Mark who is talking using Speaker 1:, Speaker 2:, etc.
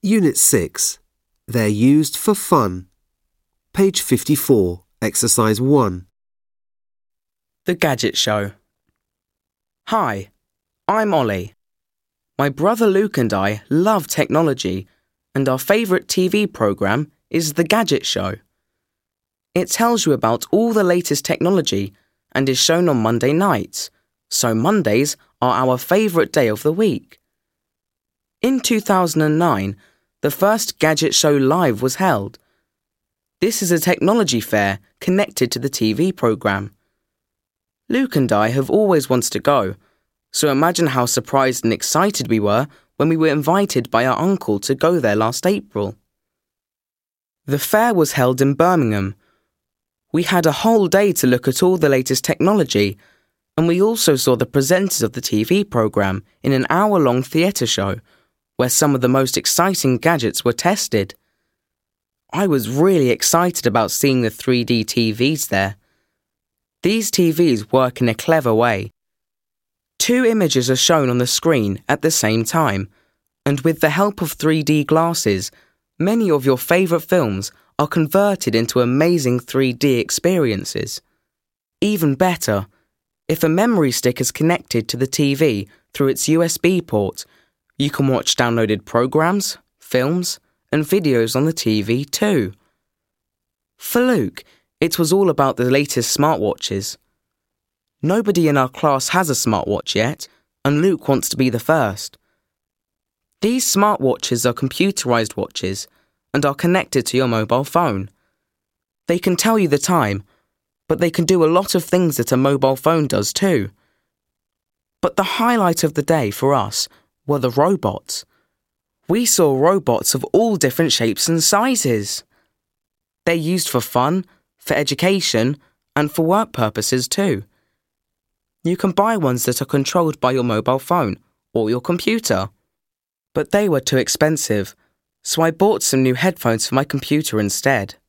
Speaker 1: Unit 6. They're used for fun. Page 54, Exercise 1.
Speaker 2: The Gadget Show. Hi, I'm Ollie. My brother Luke and I love technology, and our favourite TV programme is The Gadget Show. It tells you about all the latest technology and is shown on Monday nights, so Mondays are our favourite day of the week. In 2009, the first Gadget Show Live was held. This is a technology fair connected to the TV programme. Luke and I have always wanted to go, so imagine how surprised and excited we were when we were invited by our uncle to go there last April. The fair was held in Birmingham. We had a whole day to look at all the latest technology, and we also saw the presenters of the TV programme in an hour-long theatre show, where some of the most exciting gadgets were tested. I was really excited about seeing the 3D TVs there. These TVs work in a clever way. 2 images are shown on the screen at the same time, and with the help of 3D glasses, many of your favourite films are converted into amazing 3D experiences. Even better, if a memory stick is connected to the TV through its USB port, you can watch downloaded programs, films, and videos on the TV too. For Luke, it was all about the latest smartwatches. Nobody in our class has a smartwatch yet, and Luke wants to be the first. These smartwatches are computerized watches and are connected to your mobile phone. They can tell you the time, but they can do a lot of things that a mobile phone does too. But the highlight of the day for us were the robots. We saw robots of all different shapes and sizes. They're used for fun, for education, and for work purposes too. You can buy ones that are controlled by your mobile phone or your computer. But they were too expensive, so I bought some new headphones for my computer instead.